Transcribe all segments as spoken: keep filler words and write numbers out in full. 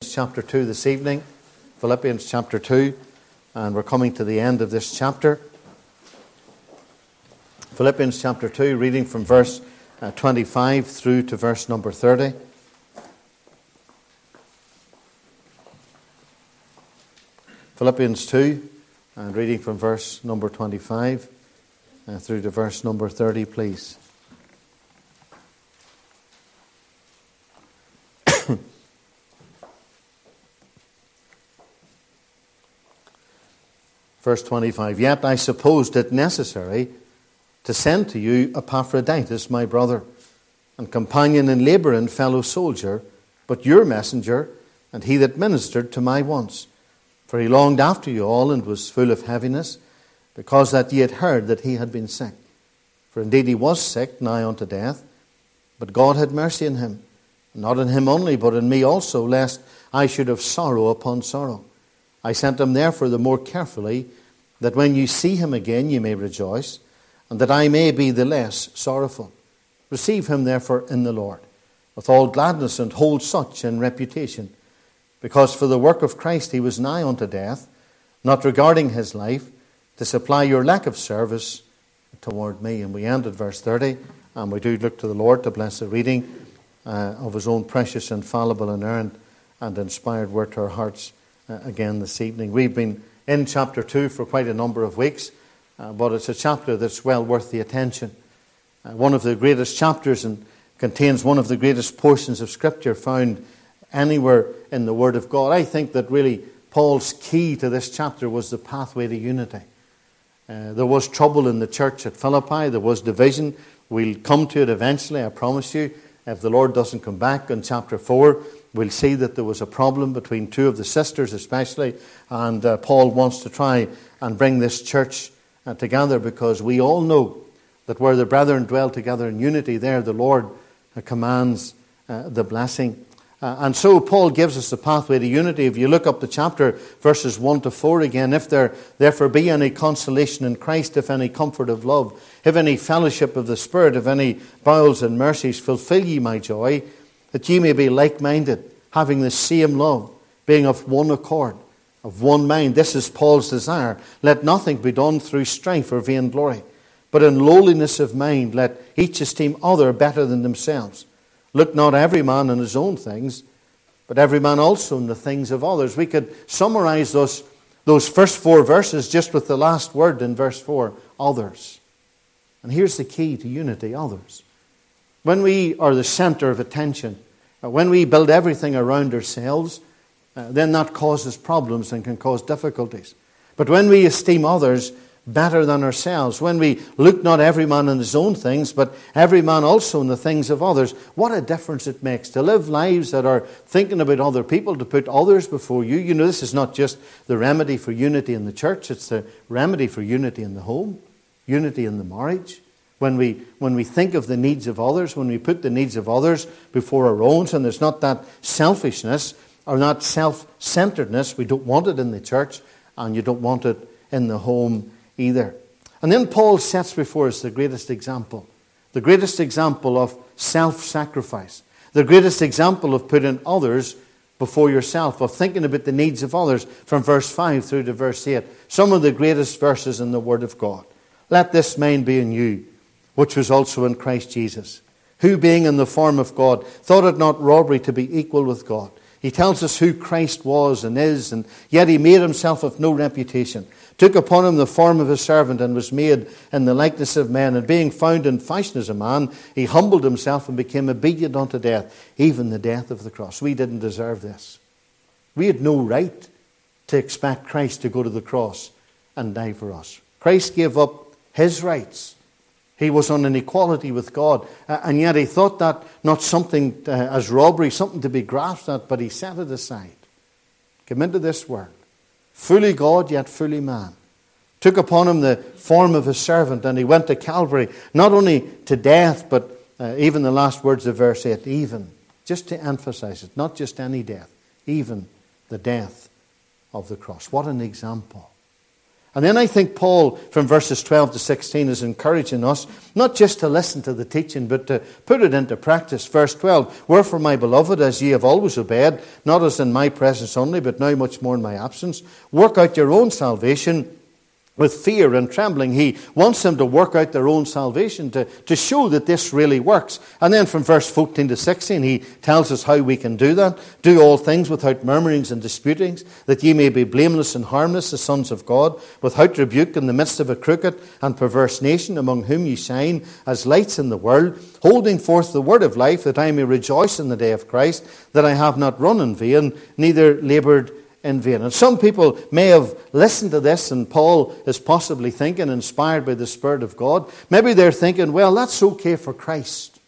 Philippians chapter two this evening. Philippians chapter two, and we're coming to the end of this chapter. Philippians chapter two, reading from verse uh, twenty-five through to verse number thirty. Philippians two, and reading from verse number twenty-five uh, through to verse number thirty, please. Verse twenty-five, Yet I supposed it necessary to send to you Epaphroditus, my brother, and companion in labour and fellow soldier, but your messenger, and he that ministered to my wants. For he longed after you all, and was full of heaviness, because that ye had heard that he had been sick. For indeed he was sick, nigh unto death, but God had mercy on him, and not on him only, but on me also, lest I should have sorrow upon sorrow. I sent him therefore the more carefully, that when you see him again you may rejoice, and that I may be the less sorrowful. Receive him therefore in the Lord, with all gladness, and hold such in reputation, because for the work of Christ he was nigh unto death, not regarding his life, to supply your lack of service toward me. And we end at verse thirty, and we do look to the Lord to bless the reading uh, of his own precious, infallible, inerrant, and inspired word to our hearts uh, again this evening. We've been in chapter two for quite a number of weeks, uh, but it's a chapter that's well worth the attention. Uh, one of the greatest chapters, and contains one of the greatest portions of Scripture found anywhere in the Word of God. I think that really Paul's key to this chapter was the pathway to unity. Uh, there was trouble in the church at Philippi. There was division. We'll come to it eventually, I promise you. If the Lord doesn't come back in chapter four, we'll see that there was a problem between two of the sisters especially, and uh, Paul wants to try and bring this church uh, together, because we all know that where the brethren dwell together in unity, there the Lord uh, commands uh, the blessing. Uh, and so Paul gives us the pathway to unity. If you look up the chapter, verses one to four again, if there therefore be any consolation in Christ, if any comfort of love, if any fellowship of the Spirit, if any bowels and mercies, fulfill ye my joy, that ye may be like-minded, having the same love, being of one accord, of one mind. This is Paul's desire. Let nothing be done through strife or vainglory, but in lowliness of mind let each esteem other better than themselves. Look not every man on his own things, but every man also in the things of others. We could summarize those, those first four verses just with the last word in verse four, others. And here's the key to unity, others. When we are the center of attention, when we build everything around ourselves, uh, then that causes problems and can cause difficulties. But when we esteem others better than ourselves, when we look not every man in his own things, but every man also in the things of others, what a difference it makes to live lives that are thinking about other people, to put others before you. You know, this is not just the remedy for unity in the church, it's the remedy for unity in the home, unity in the marriage. When we when we think of the needs of others, when we put the needs of others before our own, and there's not that selfishness or not self-centeredness, we don't want it in the church, and you don't want it in the home either. And then Paul sets before us the greatest example, the greatest example of self-sacrifice, the greatest example of putting others before yourself, of thinking about the needs of others, from verse five through to verse eight, some of the greatest verses in the Word of God. Let this mind be in you, which was also in Christ Jesus, who being in the form of God, thought it not robbery to be equal with God. He tells us who Christ was and is, and yet he made himself of no reputation, took upon him the form of a servant, and was made in the likeness of men. And being found in fashion as a man, he humbled himself and became obedient unto death, even the death of the cross. We didn't deserve this. We had no right to expect Christ to go to the cross and die for us. Christ gave up his rights. He was on an equality with God, uh, and yet he thought that not something uh, as robbery, something to be grasped at, but he set it aside. Came into this world, fully God, yet fully man. Took upon him the form of a servant, and he went to Calvary, not only to death, but uh, even the last words of verse eight, even, just to emphasize it, not just any death, even the death of the cross. What an example. And then I think Paul, from verses twelve to sixteen, is encouraging us not just to listen to the teaching, but to put it into practice. Verse twelve, wherefore, my beloved, as ye have always obeyed, not as in my presence only, but now much more in my absence, work out your own salvation with fear and trembling. He wants them to work out their own salvation, to, to show that this really works. And then from verse fourteen to sixteen, he tells us how we can do that. Do all things without murmurings and disputings, that ye may be blameless and harmless, the sons of God, without rebuke in the midst of a crooked and perverse nation, among whom ye shine as lights in the world, holding forth the word of life, that I may rejoice in the day of Christ, that I have not run in vain, neither laboured in vain. And some people may have listened to this, and Paul is possibly thinking, inspired by the Spirit of God, maybe they're thinking, well, that's okay for Christ,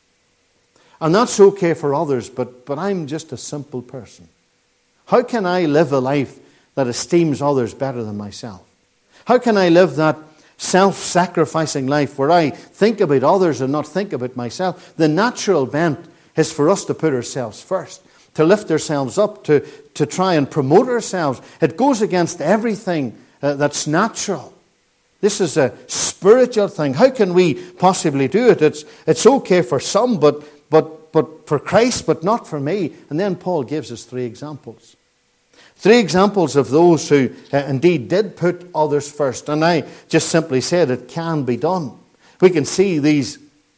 and that's okay for others, but, but I'm just a simple person. How can I live a life that esteems others better than myself? How can I live that self-sacrificing life where I think about others and not think about myself? The natural bent is for us to put ourselves first, to lift ourselves up, to, to try and promote ourselves. It goes against everything uh, that's natural. This is a spiritual thing. How can we possibly do it? It's, it's okay for some, but, but, but for Christ, but not for me. And then Paul gives us three examples. Three examples of those who uh, indeed did put others first. And I just simply said it can be done. We can see these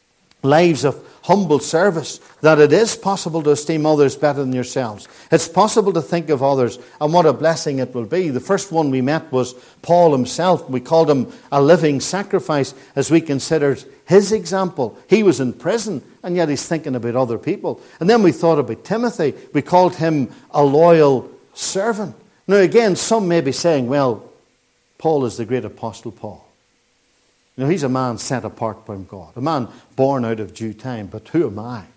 lives of humble service, that it is possible to esteem others better than yourselves. It's possible to think of others, and what a blessing it will be. The first one we met was Paul himself. We called him a living sacrifice as we considered his example. He was in prison, and yet he's thinking about other people. And then we thought about Timothy. We called him a loyal servant. Now again, some may be saying, well, Paul is the great apostle Paul. You know, he's a man set apart by God, a man born out of due time, but who am I?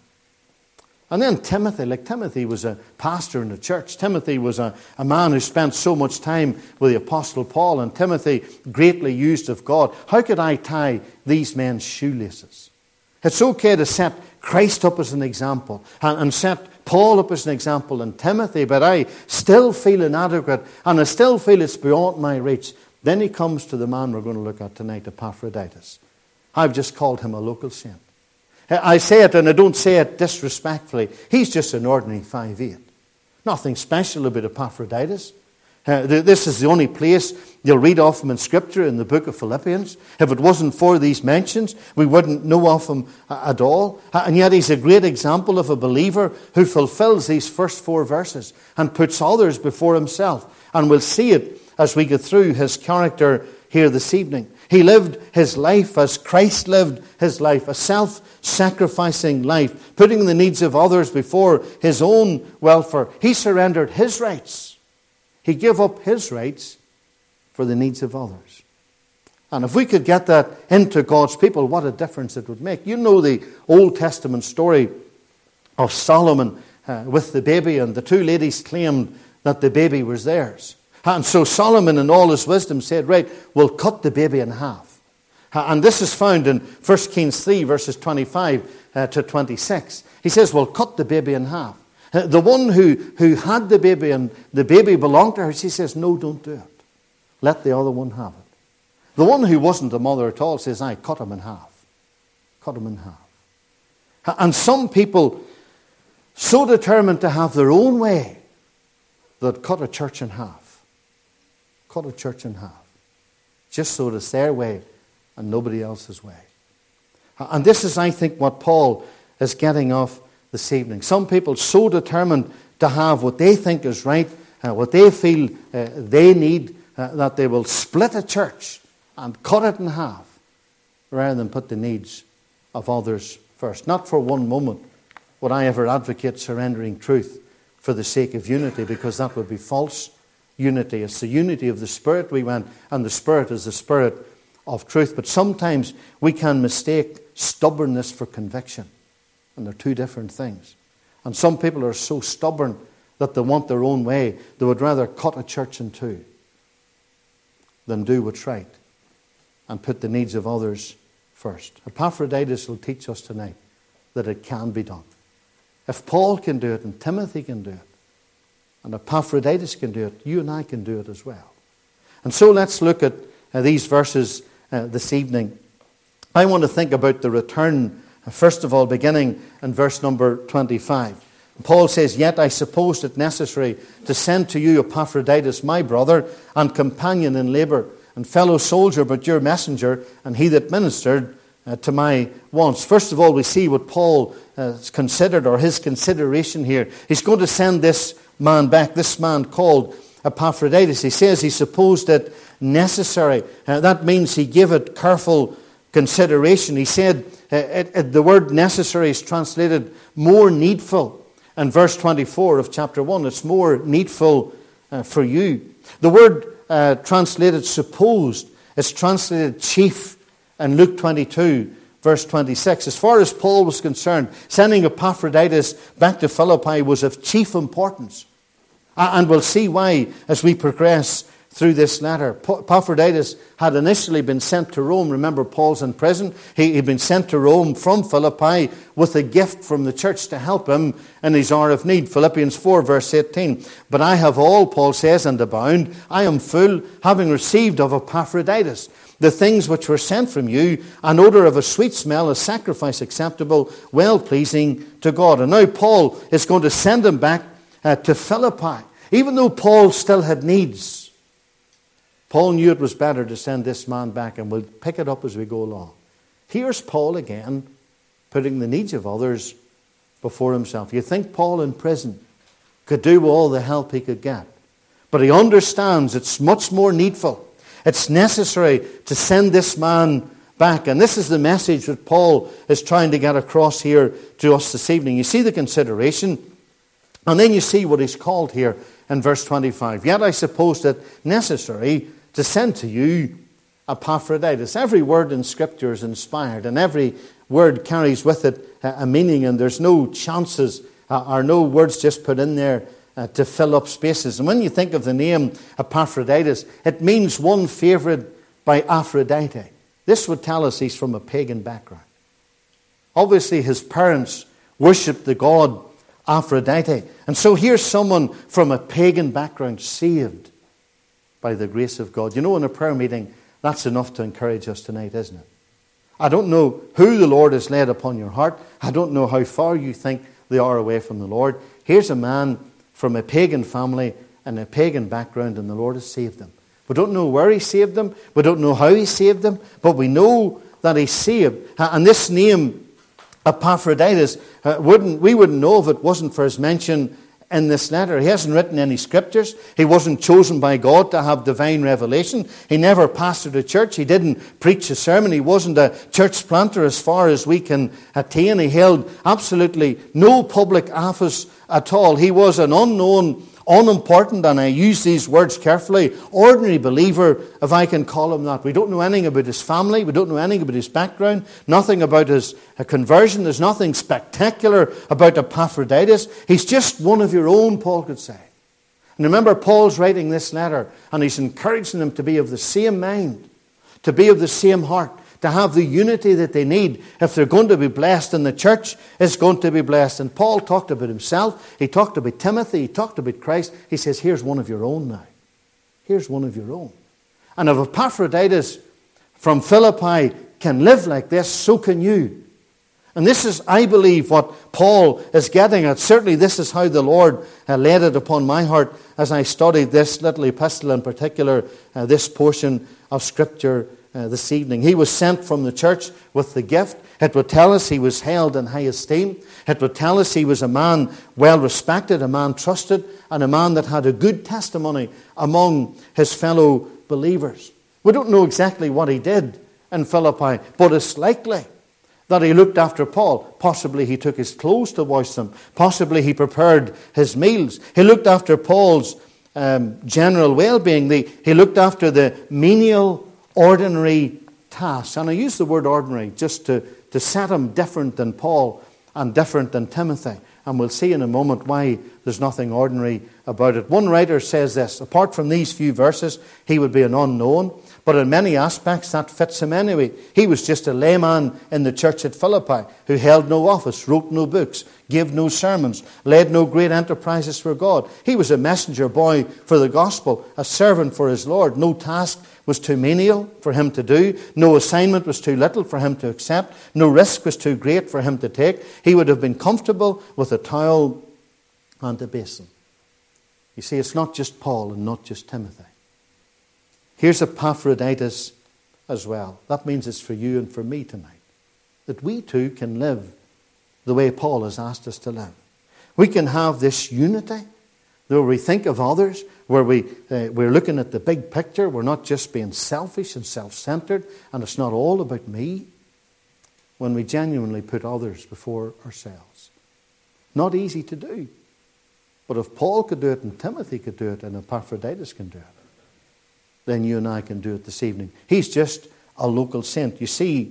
And then Timothy, like Timothy was a pastor in the church. Timothy was a, a man who spent so much time with the Apostle Paul, and Timothy greatly used of God. How could I tie these men's shoelaces? It's okay to set Christ up as an example and, and set Paul up as an example and Timothy, but I still feel inadequate, and I still feel it's beyond my reach. Then he comes to the man we're going to look at tonight, Epaphroditus. I've just called him a local saint. I say it, and I don't say it disrespectfully. He's just an ordinary five eight. Nothing special about Epaphroditus. Uh, this is the only place you'll read of him in Scripture, in the book of Philippians. If it wasn't for these mentions, we wouldn't know of him at all. And yet he's a great example of a believer who fulfills these first four verses and puts others before himself. And we'll see it as we go through his character here this evening. He lived his life as Christ lived his life, a self-sacrificing life, putting the needs of others before his own welfare. He surrendered his rights. He gave up his rights for the needs of others. And if we could get that into God's people, what a difference it would make. You know the Old Testament story of Solomon uh, with the baby, and the two ladies claimed that the baby was theirs. And so Solomon in all his wisdom said, right, we'll cut the baby in half. And this is found in First Kings three, verses twenty-five uh, to twenty-six. He says, we'll cut the baby in half. Uh, the one who, who had the baby and the baby belonged to her, she says, no, don't do it. Let the other one have it. The one who wasn't the mother at all says, I cut him in half. Cut him in half. And some people so determined to have their own way that cut a church in half. Cut a church in half, just so it's their way and nobody else's way. And this is, I think, what Paul is getting off this evening. Some people so determined to have what they think is right, uh, what they feel uh, they need, uh, that they will split a church and cut it in half, rather than put the needs of others first. Not for one moment would I ever advocate surrendering truth for the sake of unity, because that would be false unity. It's the unity of the Spirit we want, and the Spirit is the Spirit of truth. But sometimes we can mistake stubbornness for conviction, and they're two different things. And some people are so stubborn that they want their own way. They would rather cut a church in two than do what's right and put the needs of others first. Epaphroditus will teach us tonight that it can be done. If Paul can do it, and Timothy can do it, and Epaphroditus can do it, you and I can do it as well. And so let's look at uh, these verses uh, this evening, I want to think about the return, uh, first of all, beginning in verse number twenty-five. Paul says, "Yet I supposed it necessary to send to you Epaphroditus, my brother and companion in labour, and fellow soldier, but your messenger, and he that ministered uh, to my wants." First of all, we see what Paul uh, has considered, or his consideration here. He's going to send this man back, this man called Epaphroditus. He says he supposed it necessary. Uh, that means he gave it careful consideration. He said uh, it, it, the word necessary is translated more needful. In verse twenty-four of chapter one, it's more needful uh, for you. The word uh, translated supposed is translated chief in Luke twenty-two, verse twenty-six. As far as Paul was concerned, sending Epaphroditus back to Philippi was of chief importance. And we'll see why as we progress through this letter. Epaphroditus had initially been sent to Rome. Remember, Paul's in prison. He had been sent to Rome from Philippi with a gift from the church to help him in his hour of need. Philippians four, verse eighteen. "But I have all," Paul says, "and abound. I am full, having received of Epaphroditus the things which were sent from you, an odour of a sweet smell, a sacrifice acceptable, well-pleasing to God." And now Paul is going to send him back uh, to Philippi. Even though Paul still had needs, Paul knew it was better to send this man back, and we'll pick it up as we go along. Here's Paul again, putting the needs of others before himself. You think Paul in prison could do all the help he could get, but he understands it's much more needful. It's necessary to send this man back. And this is the message that Paul is trying to get across here to us this evening. You see the consideration, and then you see what he's called here in verse twenty-five. "Yet I suppose that necessary to send to you Epaphroditus." Every word in Scripture is inspired, and every word carries with it a meaning, and there's no chances uh, or no words just put in there uh, to fill up spaces. And when you think of the name Epaphroditus, it means one favoured by Aphrodite. This would tell us he's from a pagan background. Obviously, his parents worshipped the god Aphrodite. And so here's someone from a pagan background saved by the grace of God. You know, in a prayer meeting, that's enough to encourage us tonight, isn't it? I don't know who the Lord has laid upon your heart. I don't know how far you think they are away from the Lord. Here's a man from a pagan family and a pagan background, and the Lord has saved them. We don't know where he saved them. We don't know how he saved them. But we know that he saved. And this name, Epaphroditus, uh, wouldn't we wouldn't know if it wasn't for his mention in this letter. He hasn't written any scriptures. He wasn't chosen by God to have divine revelation. He never pastored a church. He didn't preach a sermon. He wasn't a church planter as far as we can attain. He held absolutely no public office at all. He was an unknown, unimportant, and I use these words carefully, ordinary believer, if I can call him that. We don't know anything about his family. We don't know anything about his background. Nothing about his conversion. There's nothing spectacular about Epaphroditus. He's just one of your own, Paul could say. And remember, Paul's writing this letter, and he's encouraging them to be of the same mind, to be of the same heart, to have the unity that they need if they're going to be blessed, and the church is going to be blessed. And Paul talked about himself. He talked about Timothy. He talked about Christ. He says, here's one of your own now. Here's one of your own. And if Epaphroditus from Philippi can live like this, so can you. And this is, I believe, what Paul is getting at. Certainly this is how the Lord uh, laid it upon my heart as I studied this little epistle, in particular, uh, this portion of Scripture Uh, this evening. He was sent from the church with the gift. It would tell us he was held in high esteem. It would tell us he was a man well respected, a man trusted, and a man that had a good testimony among his fellow believers. We don't know exactly what he did in Philippi, but it's likely that he looked after Paul. Possibly he took his clothes to wash them. Possibly he prepared his meals. He looked after Paul's um, general well-being. The, he looked after the menial, ordinary tasks. And I use the word ordinary just to, to set him different than Paul and different than Timothy. And we'll see in a moment why there's nothing ordinary about it. One writer says this: apart from these few verses, he would be an unknown. But in many aspects, that fits him anyway. He was just a layman in the church at Philippi who held no office, wrote no books, gave no sermons, led no great enterprises for God. He was a messenger boy for the gospel, a servant for his Lord. No task was too menial for him to do. No assignment was too little for him to accept. No risk was too great for him to take. He would have been comfortable with a towel and a basin. You see, it's not just Paul and not just Timothy. Here's Epaphroditus as well. That means it's for you and for me tonight. That we too can live the way Paul has asked us to live. We can have this unity where we think of others, where we, uh, we're looking at the big picture. We're not just being selfish and self-centered, and it's not all about me. When we genuinely put others before ourselves. Not easy to do. But if Paul could do it and Timothy could do it and Epaphroditus can do it, then you and I can do it this evening. He's just a local saint. You see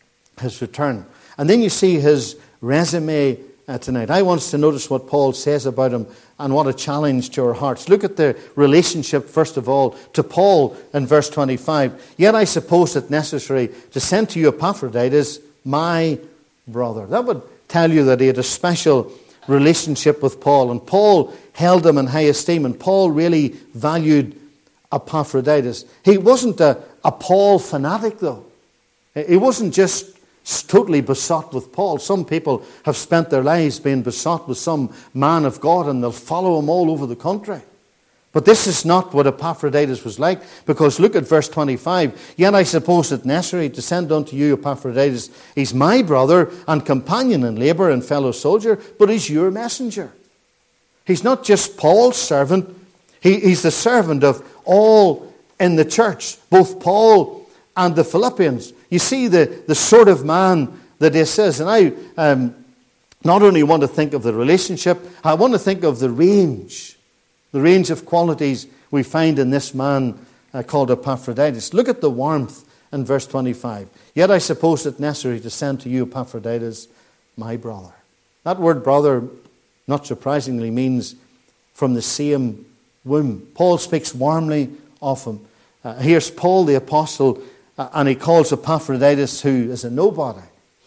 his return. And then you see his resume uh, tonight. I want us to notice what Paul says about him and what a challenge to our hearts. Look at the relationship, first of all, to Paul in verse twenty-five. Yet I suppose it necessary to send to you Epaphroditus, my brother. That would tell you that he had a special relationship with Paul. And Paul held him in high esteem. And Paul really valued Epaphroditus. He wasn't a, a Paul fanatic, though. He wasn't just totally besot with Paul. Some people have spent their lives being besot with some man of God and they'll follow him all over the country. But this is not what Epaphroditus was like, because look at verse twenty-five. Yet I suppose it necessary to send unto you Epaphroditus. He's my brother and companion in labour and fellow soldier, but he's your messenger. He's not just Paul's servant. He, he's the servant of all in the church, both Paul and the Philippians. You see the, the sort of man that this is. And I um, not only want to think of the relationship, I want to think of the range, the range of qualities we find in this man uh, called Epaphroditus. Look at the warmth in verse twenty-five. Yet I suppose it necessary to send to you Epaphroditus, my brother. That word brother, not surprisingly, means from the same womb. Paul speaks warmly of him. Uh, here's Paul the apostle, uh, and he calls Epaphroditus, who is a nobody.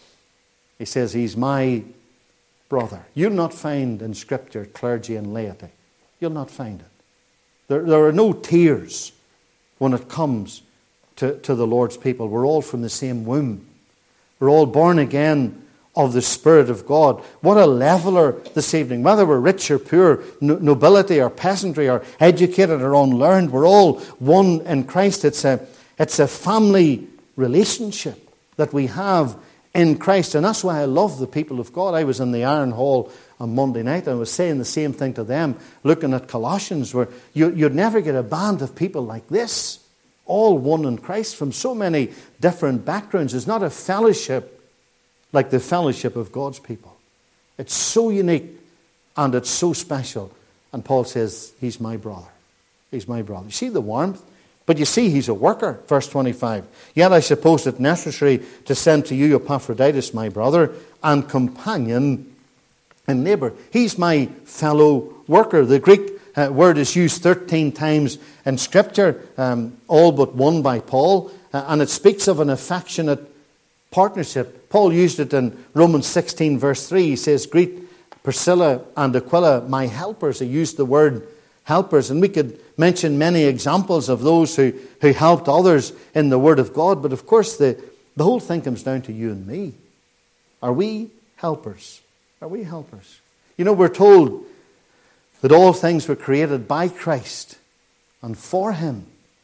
He says, he's my brother. You'll not find in Scripture clergy and laity. You'll not find it. There, there are no tears when it comes to, to the Lord's people. We're all from the same womb. We're all born again of the Spirit of God. What a leveler this evening. Whether we're rich or poor, nobility or peasantry, or educated or unlearned, we're all one in Christ. It's a, it's a family relationship that we have in Christ. And that's why I love the people of God. I was in the Iron Hall on Monday night and I was saying the same thing to them, looking at Colossians, where you, you'd never get a band of people like this, all one in Christ from so many different backgrounds. It's not a fellowship like the fellowship of God's people. It's so unique and it's so special. And Paul says, he's my brother. He's my brother. You see the warmth? But you see he's a worker, verse twenty-five. Yet I suppose it necessary to send to you Epaphroditus, my brother, and companion in labour. He's my fellow worker. The Greek uh, word is used thirteen times in Scripture, um, all but one by Paul. Uh, and it speaks of an affectionate partnership. Paul used it in Romans sixteen, verse three. He says, greet Priscilla and Aquila, my helpers. He used the word helpers. And we could mention many examples of those who, who helped others in the Word of God. But of course, the, the whole thing comes down to you and me. Are we helpers? Are we helpers? You know, we're told that all things were created by Christ and for Him.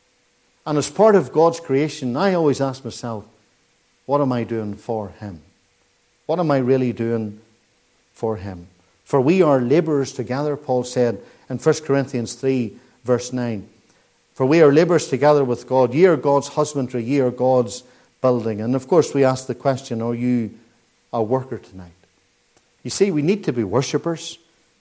And as part of God's creation, I always ask myself, what am I doing for Him? What am I really doing for Him? For we are labourers together, Paul said in First Corinthians three, verse nine. For we are labourers together with God. Ye are God's husbandry, ye are God's building. And of course we ask the question, are you a worker tonight? You see, we need to be worshippers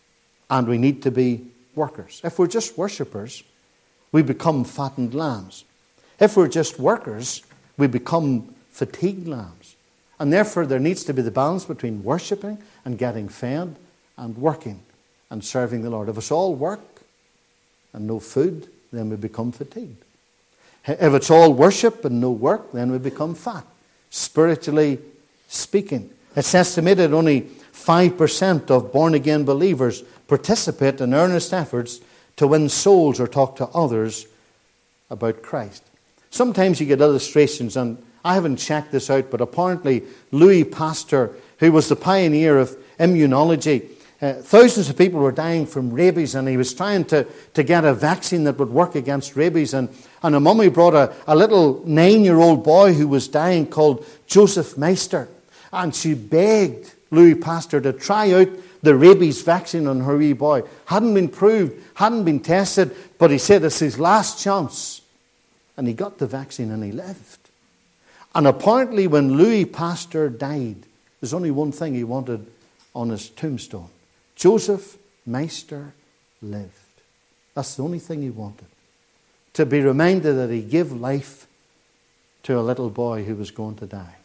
and we need to be workers. If we're just worshippers, we become fattened lambs. If we're just workers, we become fatigued lambs. And therefore there needs to be the balance between worshipping and getting fed and working and serving the Lord. If it's all work and no food, then we become fatigued. If it's all worship and no work, then we become fat, spiritually speaking. It's estimated only five percent of born-again believers participate in earnest efforts to win souls or talk to others about Christ. Sometimes you get illustrations, and I haven't checked this out, but apparently Louis Pasteur, who was the pioneer of immunology, uh, thousands of people were dying from rabies, and he was trying to, to get a vaccine that would work against rabies. And, and a mummy brought a, a little nine-year-old boy who was dying called Joseph Meister. And she begged Louis Pasteur to try out the rabies vaccine on her wee boy. Hadn't been proved, hadn't been tested, but he said it's his last chance. And he got the vaccine and he lived. And apparently when Louis Pasteur died, there's only one thing he wanted on his tombstone. Joseph Meister lived. That's the only thing he wanted. To be reminded that he gave life to a little boy who was going to die.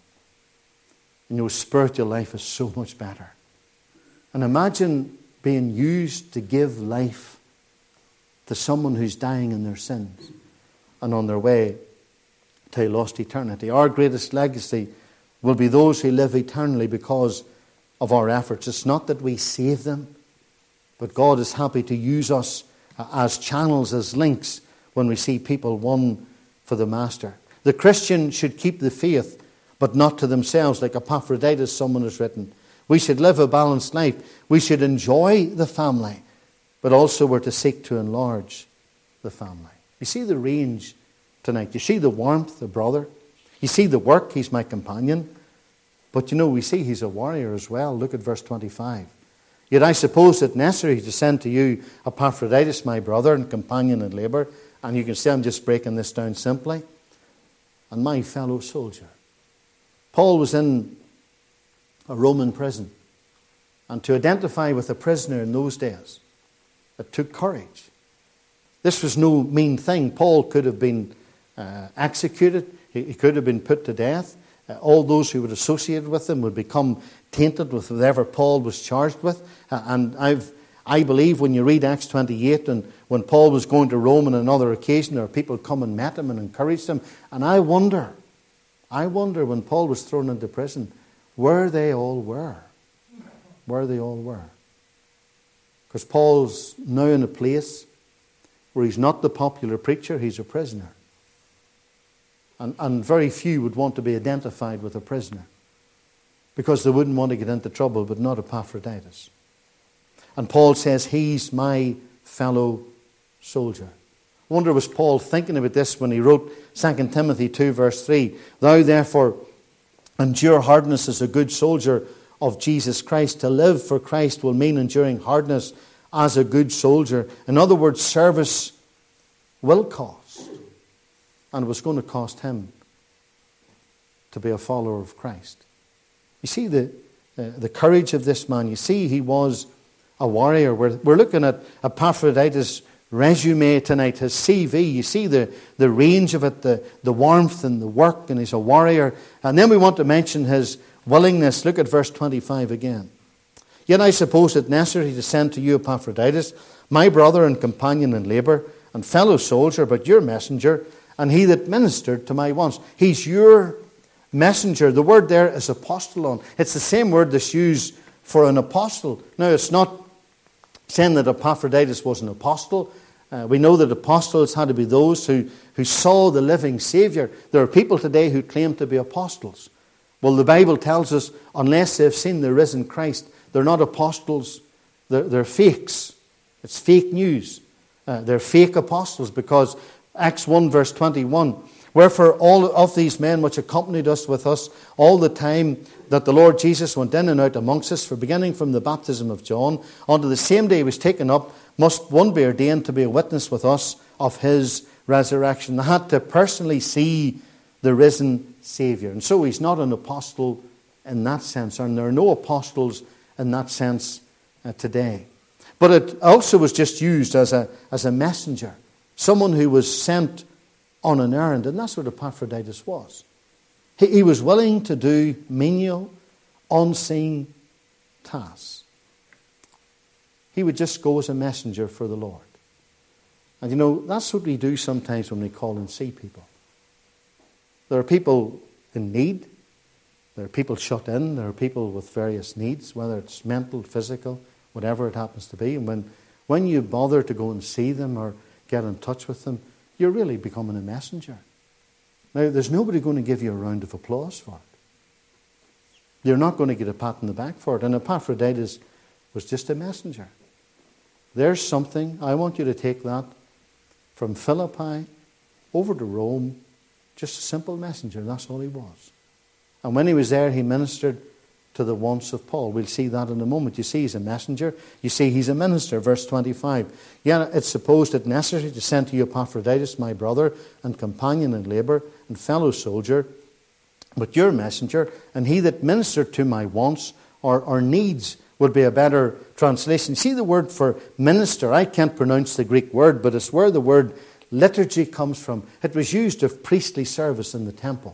You know, spiritual life is so much better. And imagine being used to give life to someone who's dying in their sins and on their way to a lost eternity. Our greatest legacy will be those who live eternally because of our efforts. It's not that we save them, but God is happy to use us as channels, as links, when we see people won for the Master. The Christian should keep the faith, but not to themselves, like Epaphroditus, someone has written. We should live a balanced life. We should enjoy the family, but also we're to seek to enlarge the family. You see the range tonight. You see the warmth, the brother. You see the work, he's my companion. But you know, we see he's a warrior as well. Look at verse twenty-five. Yet I suppose it necessary to send to you Epaphroditus, my brother and companion in labour. And you can see I'm just breaking this down simply. And my fellow soldier. Paul was in a Roman prison. And to identify with a prisoner in those days, it took courage. This was no mean thing. Paul could have been uh, executed. He, he could have been put to death. Uh, all those who would associate with him would become tainted with whatever Paul was charged with. Uh, and I've, I believe when you read Acts twenty-eight, and when Paul was going to Rome on another occasion, there were people come and met him and encouraged him. And I wonder, I wonder when Paul was thrown into prison, where they all were. Where they all were. Because Paul's now in a place where he's not the popular preacher, he's a prisoner. And, and very few would want to be identified with a prisoner because they wouldn't want to get into trouble, but not Epaphroditus. And Paul says, he's my fellow soldier. I wonder, was Paul thinking about this when he wrote Second Timothy two verse three? Thou therefore endure hardness as a good soldier of Jesus Christ. To live for Christ will mean enduring hardness as a good soldier. In other words, service will cost. And it was going to cost him to be a follower of Christ. You see the, uh, the courage of this man. You see he was a warrior. We're, we're looking at Epaphroditus' resume tonight, his C V. You see the, the range of it, the, the warmth and the work, and he's a warrior. And then we want to mention his willingness. Look at verse twenty-five again. Yet I suppose it necessary to send to you Epaphroditus, my brother and companion in labour, and fellow soldier, but your messenger, and he that ministered to my wants. He's your messenger. The word there is apostolon. It's the same word that's used for an apostle. Now, it's not saying that Epaphroditus was an apostle. Uh, we know that apostles had to be those who, who saw the living Saviour. There are people today who claim to be apostles. Well, the Bible tells us, unless they've seen the risen Christ, they're not apostles. They're, they're fakes. It's fake news. Uh, they're fake apostles, because Acts one verse twenty-one, wherefore all of these men which accompanied us with us all the time that the Lord Jesus went in and out amongst us, for beginning from the baptism of John, unto the same day he was taken up, must one be ordained to be a witness with us of his resurrection. They had to personally see the risen Saviour. And so he's not an apostle in that sense, and there are no apostles in that sense uh, today. But it also was just used as a, as a messenger. Someone who was sent on an errand, and that's what Epaphroditus was. He, he was willing to do menial, unseen tasks. He would just go as a messenger for the Lord. And you know, that's what we do sometimes when we call and see people. There are people in need. There are people shut in. There are people with various needs, whether it's mental, physical, whatever it happens to be. And when, when you bother to go and see them or get in touch with them, you're really becoming a messenger. Now, there's nobody going to give you a round of applause for it. You're not going to get a pat on the back for it. And Epaphroditus was just a messenger. There's something. I want you to take that from Philippi over to Rome. Just a simple messenger. That's all he was. And when he was there, he ministered to the wants of Paul. We'll see that in a moment. You see, he's a messenger. You see, he's a minister. Verse twenty-five. Yeah, it's supposed it necessary to send to you Epaphroditus, my brother and companion in labour and fellow soldier, but your messenger, and he that ministered to my wants or, or needs would be a better translation. See the word for minister. I can't pronounce the Greek word, but it's where the word liturgy comes from. It was used of priestly service in the temple.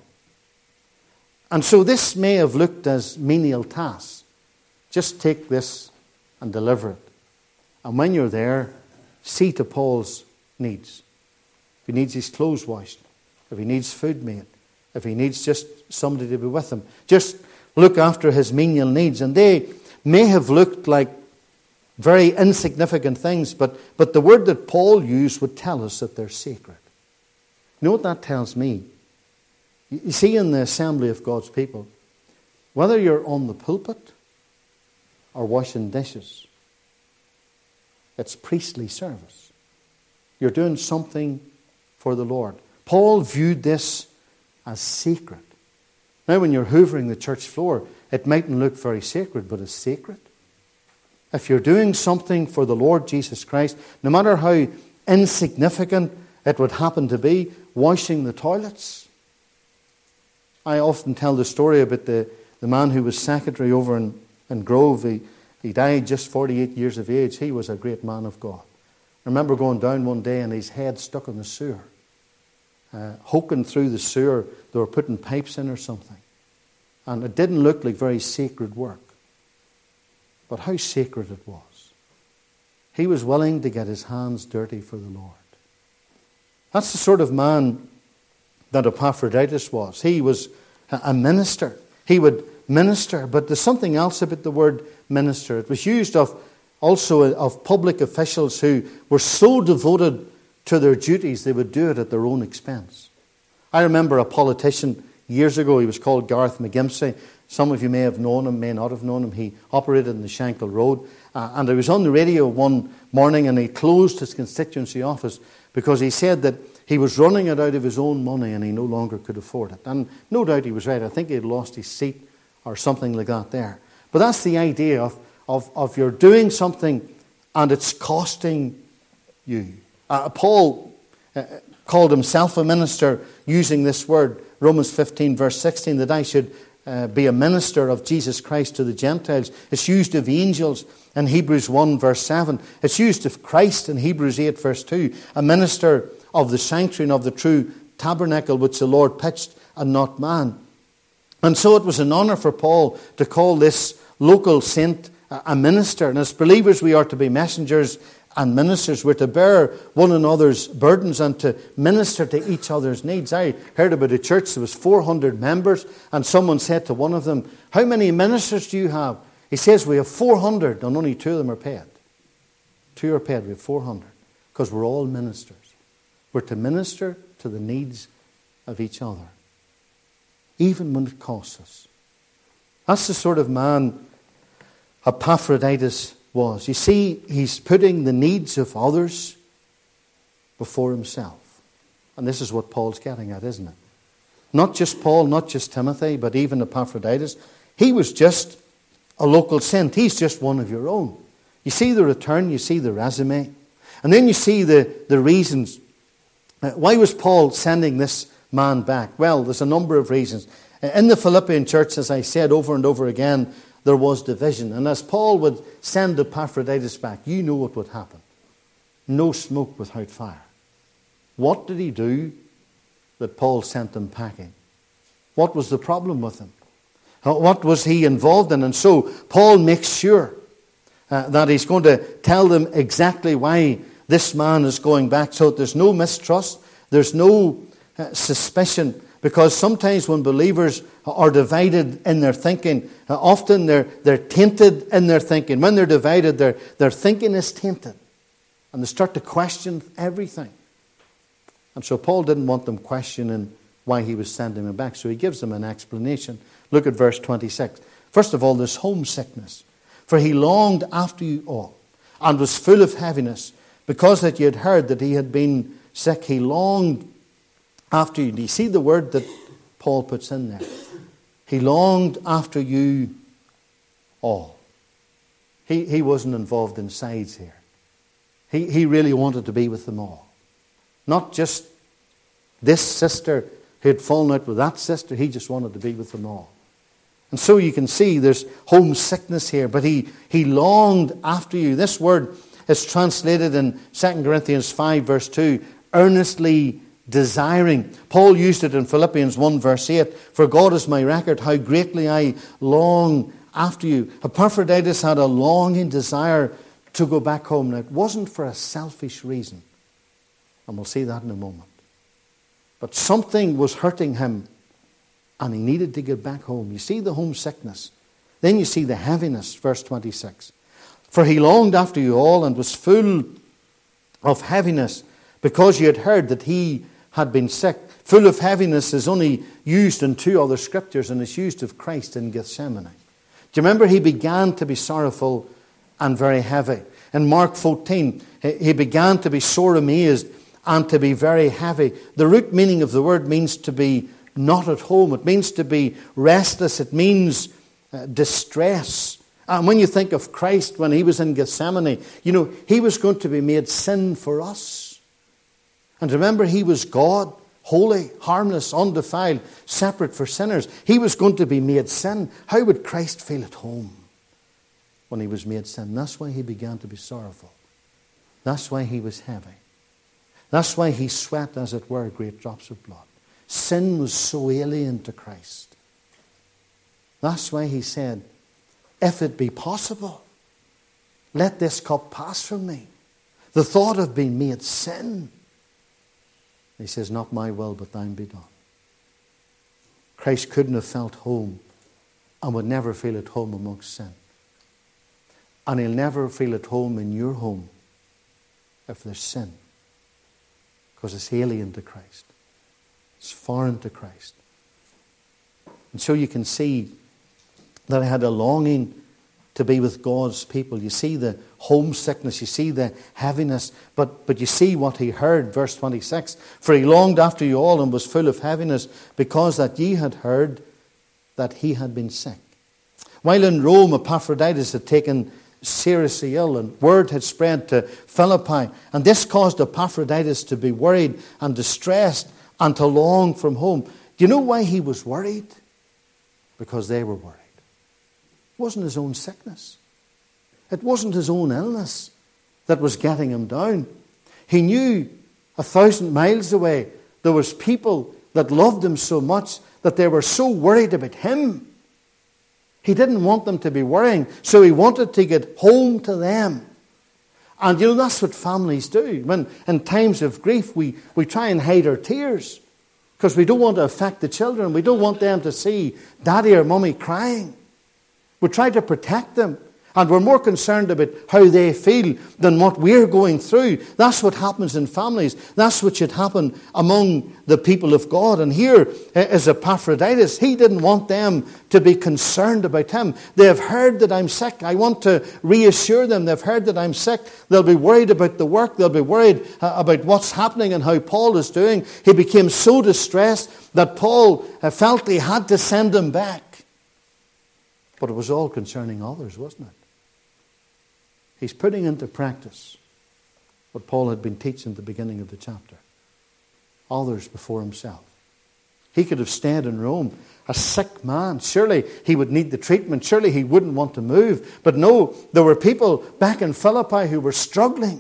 And so this may have looked as menial tasks. Just take this and deliver it. And when you're there, see to Paul's needs. If he needs his clothes washed, if he needs food made, if he needs just somebody to be with him, just look after his menial needs. And they may have looked like very insignificant things, but, but the word that Paul used would tell us that they're sacred. You know what that tells me? You see, in the assembly of God's people, whether you're on the pulpit or washing dishes, it's priestly service. You're doing something for the Lord. Paul viewed this as sacred. Now, when you're hoovering the church floor, it mightn't look very sacred, but it's sacred. If you're doing something for the Lord Jesus Christ, no matter how insignificant it would happen to be, washing the toilets. I often tell the story about the, the man who was secretary over in, in Grove. He, he died just forty-eight years of age. He was a great man of God. I remember going down one day and his head stuck in the sewer. Uh, hoking through the sewer, they were putting pipes in or something. And it didn't look like very sacred work. But how sacred it was. He was willing to get his hands dirty for the Lord. That's the sort of man that Epaphroditus was. He was a minister. He would minister, but there's something else about the word minister. It was used of also of public officials who were so devoted to their duties they would do it at their own expense. I remember a politician years ago. He was called Garth McGimpsey. Some of you may have known him, may not have known him. He operated in the Shankill Road. Uh, and he was on the radio one morning and he closed his constituency office because he said that he was running it out of his own money and he no longer could afford it. And no doubt he was right. I think he had lost his seat or something like that there. But that's the idea of, of, of you're doing something and it's costing you. Uh, Paul uh, called himself a minister using this word, Romans fifteen verse sixteen, that I should uh, be a minister of Jesus Christ to the Gentiles. It's used of angels in Hebrews one verse seven. It's used of Christ in Hebrews eight verse two, a minister of the sanctuary and of the true tabernacle which the Lord pitched and not man. And so it was an honour for Paul to call this local saint a minister. And as believers we are to be messengers and ministers. We're to bear one another's burdens and to minister to each other's needs. I heard about a church, there was four hundred members, and someone said to one of them, how many ministers do you have? He says, we have four hundred and only two of them are paid. Two are paid, we have four hundred. Because we're all ministers. We're to minister to the needs of each other. Even when it costs us. That's the sort of man Epaphroditus was. You see, he's putting the needs of others before himself. And this is what Paul's getting at, isn't it? Not just Paul, not just Timothy, but even Epaphroditus. He was just a local saint. He's just one of your own. You see the return, you see the resume. And then you see the, the reasons. Uh, why was Paul sending this man back? Well, there's a number of reasons. In the Philippian church, as I said over and over again, there was division. And as Paul would send Epaphroditus back, you know what would happen. No smoke without fire. What did he do that Paul sent him packing? What was the problem with him? What was he involved in? And so Paul makes sure uh, that he's going to tell them exactly why this man is going back, so that there's no mistrust, there's no uh, suspicion. Because sometimes when believers are divided in their thinking, uh, often they're, they're tainted in their thinking. When they're divided, their, their thinking is tainted. And they start to question everything. And so Paul didn't want them questioning why he was sending them back. So he gives them an explanation. Look at verse twenty-six. First of all, this homesickness. For he longed after you all, and was full of heaviness, because that you had heard that he had been sick. He longed after you. Do you see the word that Paul puts in there? He longed after you all. He, he wasn't involved in sides here. He, he really wanted to be with them all. Not just this sister who had fallen out with that sister. He just wanted to be with them all. And so you can see there's homesickness here. But he, he longed after you. This word is translated in Second Corinthians five verse two, earnestly desiring. Paul used it in Philippians one verse eight. For God is my record, how greatly I long after you. Epaphroditus had a longing desire to go back home. Now, it wasn't for a selfish reason. And we'll see that in a moment. But something was hurting him, and he needed to get back home. You see the homesickness. Then you see the heaviness, verse twenty-six. For he longed after you all and was full of heaviness, because you had heard that he had been sick. Full of heaviness is only used in two other scriptures, and it's used of Christ in Gethsemane. Do you remember he began to be sorrowful and very heavy? In Mark fourteen, he began to be sore amazed and to be very heavy. The root meaning of the word means to be not at home. It means to be restless. It means uh, distress. And when you think of Christ when he was in Gethsemane, you know, he was going to be made sin for us. And remember, he was God, holy, harmless, undefiled, separate for sinners. He was going to be made sin. How would Christ feel at home when he was made sin? That's why he began to be sorrowful. That's why he was heavy. That's why he sweat, as it were, great drops of blood. Sin was so alien to Christ. That's why he said, if it be possible, let this cup pass from me. The thought of being made sin. He says, not my will, but thine be done. Christ couldn't have felt home and would never feel at home amongst sin. And he'll never feel at home in your home if there's sin. Because it's alien to Christ. It's foreign to Christ. And so you can see that I had a longing to be with God's people. You see the homesickness, you see the heaviness, but, but you see what he heard, verse twenty-six. For he longed after you all and was full of heaviness, because that ye had heard that he had been sick. While in Rome, Epaphroditus had taken seriously ill, and word had spread to Philippi, and this caused Epaphroditus to be worried and distressed and to long from home. Do you know why he was worried? Because they were worried. It wasn't his own sickness. It wasn't his own illness that was getting him down. He knew a thousand miles away there was people that loved him so much that they were so worried about him. He didn't want them to be worrying, so he wanted to get home to them. And you know, that's what families do. When in times of grief, we, we try and hide our tears because we don't want to affect the children. We don't want them to see daddy or mummy crying. We try to protect them. And we're more concerned about how they feel than what we're going through. That's what happens in families. That's what should happen among the people of God. And here is Epaphroditus. He didn't want them to be concerned about him. They have heard that I'm sick. I want to reassure them. They've heard that I'm sick. They'll be worried about the work. They'll be worried about what's happening and how Paul is doing. He became so distressed that Paul felt he had to send him back. But it was all concerning others, wasn't it? He's putting into practice what Paul had been teaching at the beginning of the chapter. Others before himself. He could have stayed in Rome, a sick man. Surely he would need the treatment. Surely he wouldn't want to move. But no, there were people back in Philippi who were struggling.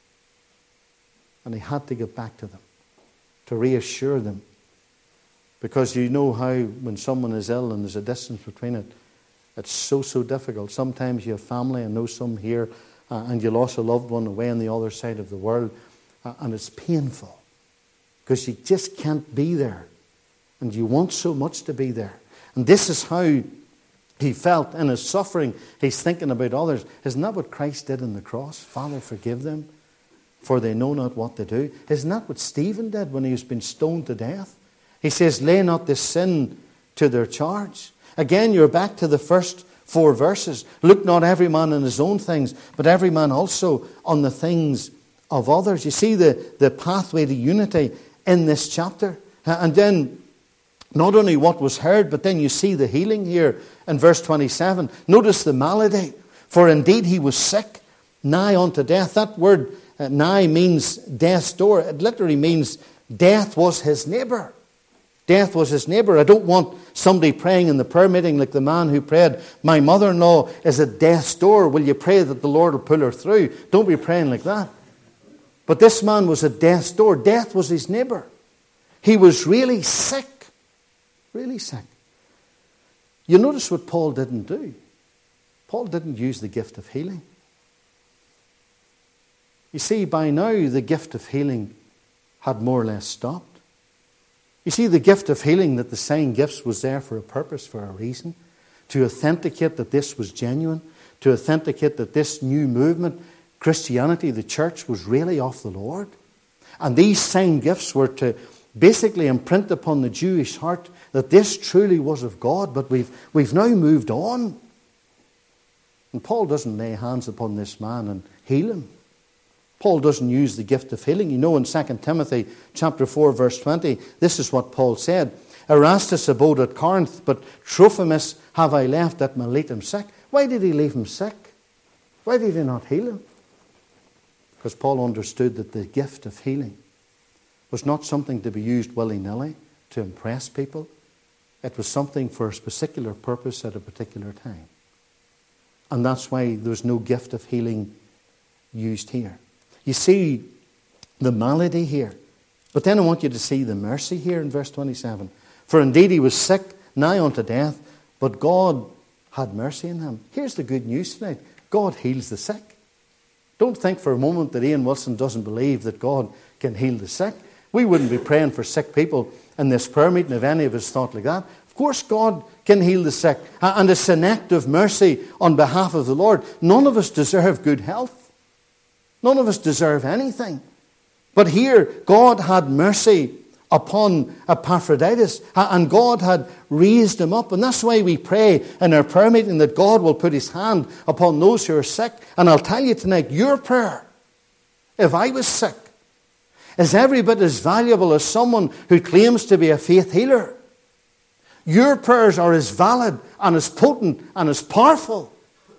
And he had to get back to them, to reassure them. Because you know how when someone is ill and there's a distance between it, it's so, so difficult. Sometimes you have family, I know some here, uh, and you lost a loved one away on the other side of the world, uh, and it's painful because you just can't be there And you want so much to be there. And this is how he felt in his suffering. He's thinking about others. Isn't that what Christ did on the cross? Father, forgive them, for they know not what they do. Isn't that what Stephen did when he was being stoned to death? He says, lay not this sin to their charge. Again, you're back to the first four verses. Look not every man on his own things, but every man also on the things of others. You see the, the pathway to unity in this chapter. And then not only what was heard, but then you see the healing here in verse twenty-seven. Notice the malady. For indeed he was sick, nigh unto death. That word uh, nigh means death's door. It literally means death was his neighbour. Death was his neighbour. I don't want somebody praying in the prayer meeting like the man who prayed, my mother-in-law is at death's door. Will you pray that the Lord will pull her through? Don't be praying like that. But this man was at death's door. Death was his neighbour. He was really sick. Really sick. You notice what Paul didn't do. Paul didn't use the gift of healing. You see, by now the gift of healing had more or less stopped. You see, the gift of healing, that the sign gifts was there for a purpose, for a reason, to authenticate that this was genuine, to authenticate that this new movement, Christianity, the church, was really of the Lord. And these sign gifts were to basically imprint upon the Jewish heart that this truly was of God, but we've, we've now moved on. And Paul doesn't lay hands upon this man and heal him. Paul doesn't use the gift of healing. You know, in Second Timothy chapter four, verse twenty, this is what Paul said. Erastus abode at Corinth, but Trophimus have I left at Miletum sick. Why did he leave him sick? Why did he not heal him? Because Paul understood that the gift of healing was not something to be used willy-nilly to impress people. It was something for a particular purpose at a particular time. And that's why there was no gift of healing used here. You see the malady here. But then I want you to see the mercy here in verse twenty-seven. For indeed he was sick, nigh unto death, but God had mercy on him. Here's the good news tonight. God heals the sick. Don't think for a moment that Ian Wilson doesn't believe that God can heal the sick. We wouldn't be praying for sick people in this prayer meeting if any of us thought like that. Of course God can heal the sick. And it's an act of mercy on behalf of the Lord. None of us deserve good health. None of us deserve anything. But here, God had mercy upon Epaphroditus, and God had raised him up. And that's why we pray in our prayer meeting that God will put his hand upon those who are sick. And I'll tell you tonight, your prayer, if I was sick, is every bit as valuable as someone who claims to be a faith healer. Your prayers are as valid and as potent and as powerful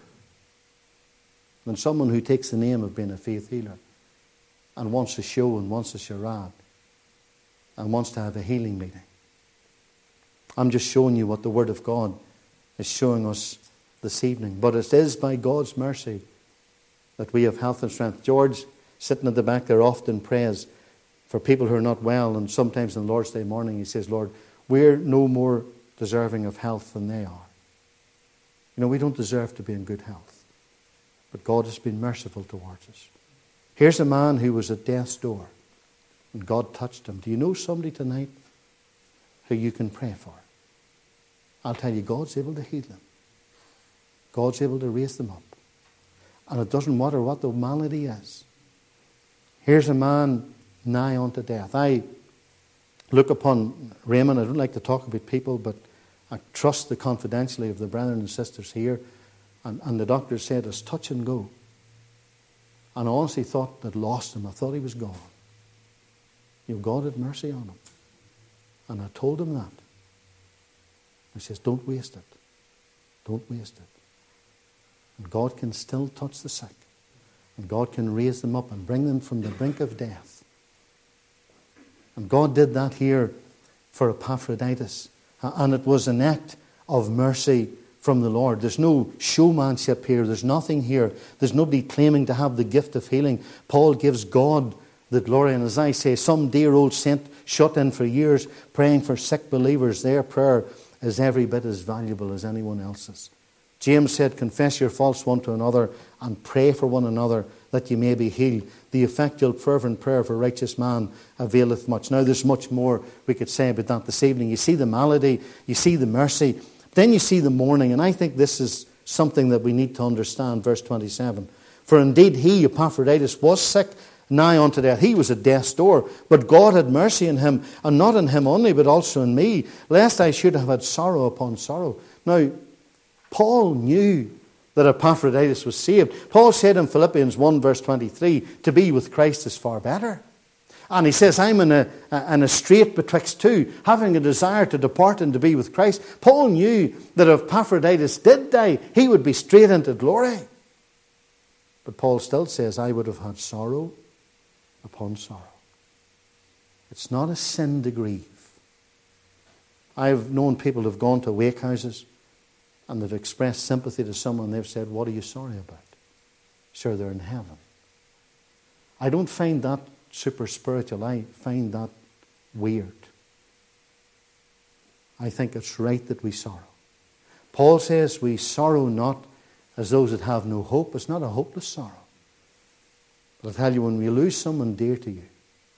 than someone who takes the name of being a faith healer and wants a show and wants a charade and wants to have a healing meeting. I'm just showing you what the Word of God is showing us this evening. But it is by God's mercy that we have health and strength. George, sitting at the back there, often prays for people who are not well, and sometimes on Lord's Day morning he says, Lord, we're no more deserving of health than they are. You know, we don't deserve to be in good health. But God has been merciful towards us. Here's a man who was at death's door, and God touched him. Do you know somebody tonight who you can pray for? I'll tell you, God's able to heal them. God's able to raise them up. And it doesn't matter what the malady is. Here's a man nigh unto death. I look upon Raymond. I don't like to talk about people, but I trust the confidentiality of the brethren and sisters here. And, and the doctor said, it's touch and go. And I honestly thought I'd lost him. I thought he was gone. You know, God had mercy on him. And I told him that. He says, don't waste it. Don't waste it. And God can still touch the sick. And God can raise them up and bring them from the brink of death. And God did that here for Epaphroditus. And it was an act of mercy from the Lord. There's no showmanship here. There's nothing here. There's nobody claiming to have the gift of healing. Paul gives God the glory. And as I say, some dear old saint shut in for years praying for sick believers, their prayer is every bit as valuable as anyone else's. James said, confess your faults one to another and pray for one another that you may be healed. The effectual fervent prayer of a righteous man availeth much. Now there's much more we could say about that this evening. You see the malady, you see the mercy, then you see the mourning, and I think this is something that we need to understand, verse twenty-seven. For indeed he, Epaphroditus, was sick, nigh unto death. He was at death's door, but God had mercy on him, and not on him only, but also on me, lest I should have had sorrow upon sorrow. Now, Paul knew that Epaphroditus was saved. Paul said in Philippians one verse twenty-three, to be with Christ is far better. And he says, I'm in a, in a strait betwixt two, having a desire to depart and to be with Christ. Paul knew that if Epaphroditus did die, he would be straight into glory. But Paul still says, I would have had sorrow upon sorrow. It's not a sin to grieve. I've known people who have gone to wake houses and they've expressed sympathy to someone. They've said, what are you sorry about? Sure, they're in heaven. I don't find that super spiritual. I find that weird. I think it's right that we sorrow. Paul says we sorrow not as those that have no hope. It's not a hopeless sorrow. But I'll tell you, when we lose someone dear to you,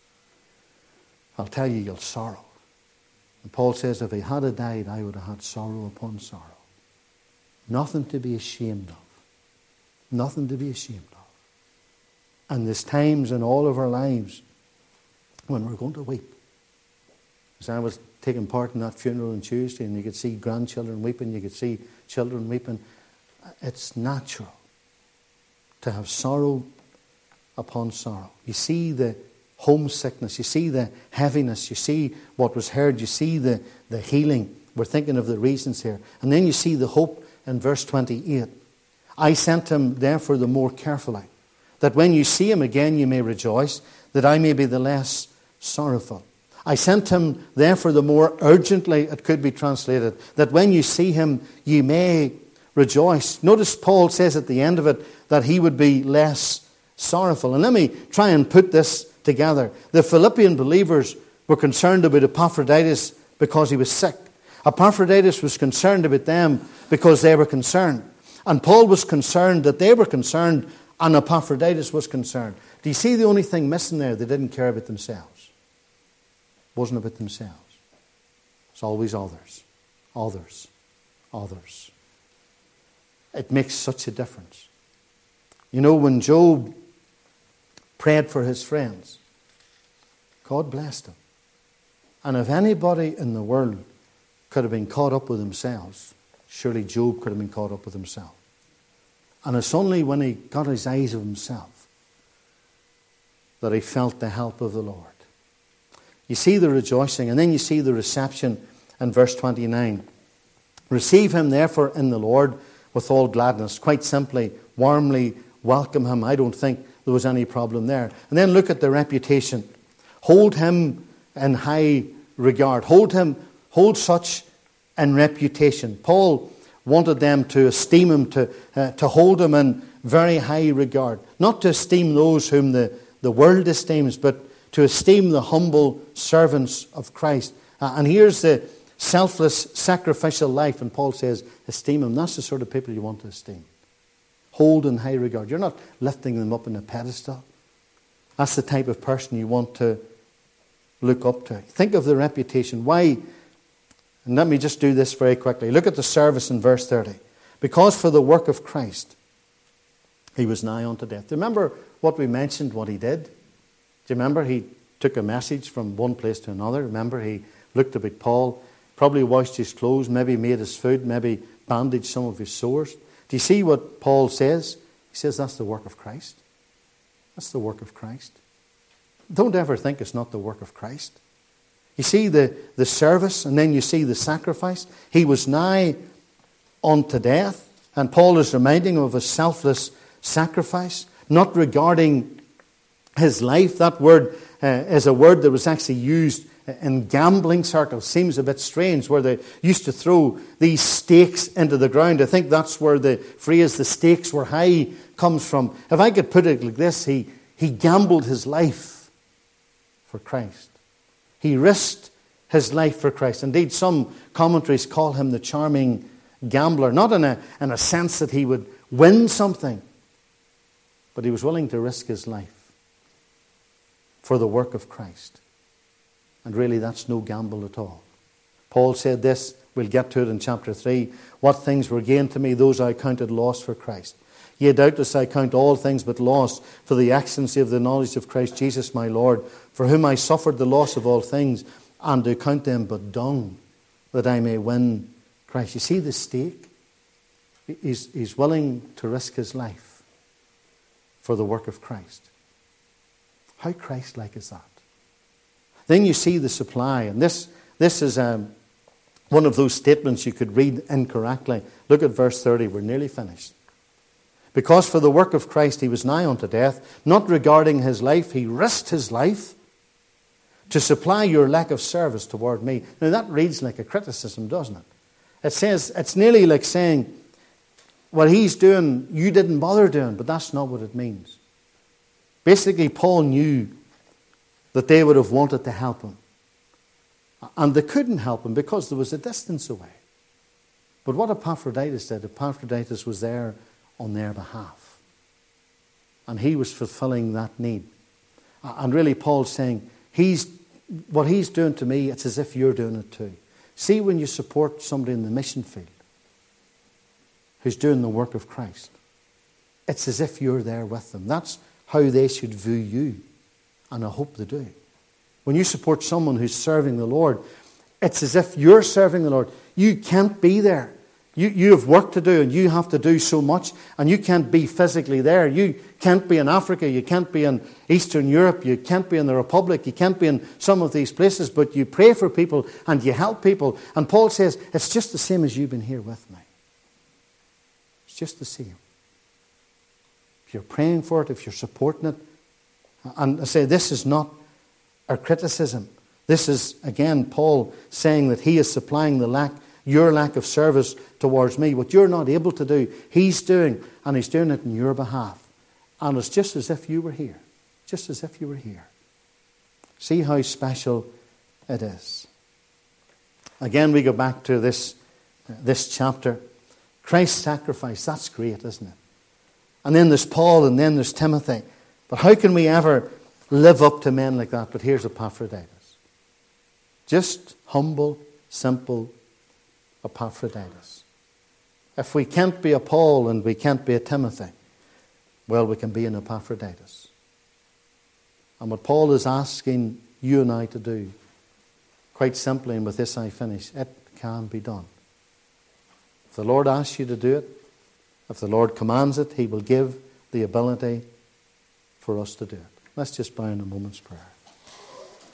I'll tell you, you'll sorrow. And Paul says, if he had a died, I would have had sorrow upon sorrow. Nothing to be ashamed of. Nothing to be ashamed of. And there's times in all of our lives when we're going to weep. As I was taking part in that funeral on Tuesday, and you could see grandchildren weeping, you could see children weeping. It's natural to have sorrow upon sorrow. You see the homesickness, you see the heaviness, you see what was heard, you see the, the healing. We're thinking of the reasons here. And then you see the hope in verse twenty-eight. I sent him therefore the more carefully, that when you see him again you may rejoice, that I may be the less sorrowful. I sent him therefore the more urgently, it could be translated, that when you see him you may rejoice. Notice Paul says at the end of it that he would be less sorrowful. And let me try and put this together. The Philippian believers were concerned about Epaphroditus because he was sick. Epaphroditus was concerned about them because they were concerned. And Paul was concerned that they were concerned, and Epaphroditus was concerned. Do you see the only thing missing there? They didn't care about themselves. It wasn't about themselves. It's always others. Others. Others. It makes such a difference. You know, when Job prayed for his friends, God blessed him. And if anybody in the world could have been caught up with themselves, surely Job could have been caught up with himself. And it's only when he got his eyes of himself that he felt the help of the Lord. You see the rejoicing, and then you see the reception in verse twenty-nine. Receive him therefore in the Lord with all gladness. Quite simply, warmly welcome him. I don't think there was any problem there. And then look at the reputation. Hold him in high regard. Hold him, hold such in reputation. Paul wanted them to esteem him, to, uh, to hold him in very high regard. Not to esteem those whom the, the world esteems, but to esteem the humble servants of Christ. Uh, and here's the selfless, sacrificial life. And Paul says, esteem him. That's the sort of people you want to esteem. Hold in high regard. You're not lifting them up in a pedestal. That's the type of person you want to look up to. Think of the reputation. Why? And let me just do this very quickly. Look at the service in verse thirty. Because for the work of Christ, he was nigh unto death. Do you remember what we mentioned, what he did? Do you remember he took a message from one place to another? Remember he looked about Paul, probably washed his clothes, maybe made his food, maybe bandaged some of his sores. Do you see what Paul says? He says that's the work of Christ. That's the work of Christ. Don't ever think it's not the work of Christ. You see the, the service, and then you see the sacrifice. He was nigh unto death, and Paul is reminding of a selfless sacrifice, not regarding his life. That word uh, is a word that was actually used in gambling circles. Seems a bit strange, where they used to throw these stakes into the ground. I think that's where the phrase, the stakes were high, comes from. If I could put it like this, he, he gambled his life for Christ. He risked his life for Christ. Indeed, some commentaries call him the charming gambler, not in a, in a sense that he would win something, But he was willing to risk his life for the work of Christ. And really, that's no gamble at all. Paul said this, we'll get to it in chapter three. What things were gained to me, those I counted loss for Christ. Yea, doubtless I count all things but loss for the excellency of the knowledge of Christ Jesus my Lord, for whom I suffered the loss of all things, and do count them but dung, that I may win Christ. You see the stake? He's, he's willing to risk his life for the work of Christ. How Christ-like is that? Then you see the supply, and this, this is um, one of those statements you could read incorrectly. Look at verse thirty, we're nearly finished. Because for the work of Christ he was nigh unto death, not regarding his life, he risked his life to supply your lack of service toward me. Now that reads like a criticism, doesn't it? It says, it's nearly like saying, what he's doing, you didn't bother doing, but that's not what it means. Basically, Paul knew that they would have wanted to help him. And they couldn't help him because there was a distance away. But what Epaphroditus did, Epaphroditus was there on their behalf. And he was fulfilling that need. And really, Paul's saying, he's what he's doing to me, it's as if you're doing it too. See, when you support somebody in the mission field who's doing the work of Christ, it's as if you're there with them. That's how they should view you. And I hope they do. When you support someone who's serving the Lord, it's as if you're serving the Lord. You can't be there. You, you have work to do, and you have to do so much, and you can't be physically there. You can't be in Africa, you can't be in Eastern Europe, you can't be in the Republic, you can't be in some of these places, but you pray for people and you help people. And Paul says, it's just the same as you've been here with me. It's just the same. If you're praying for it, if you're supporting it, and I say this is not a criticism. This is, again, Paul saying that he is supplying the lack, your lack of service towards me. What you're not able to do, he's doing, and he's doing it in your behalf. And it's just as if you were here. Just as if you were here. See how special it is. Again, we go back to this, this chapter. Christ's sacrifice, that's great, isn't it? And then there's Paul, and then there's Timothy. But how can we ever live up to men like that? But here's Epaphroditus. Just humble, simple Epaphroditus. If we can't be a Paul and we can't be a Timothy, well, we can be an Epaphroditus. And what Paul is asking you and I to do, quite simply, and with this I finish, it can be done. If the Lord asks you to do it, if the Lord commands it, he will give the ability for us to do it. Let's just bow in a moment's prayer.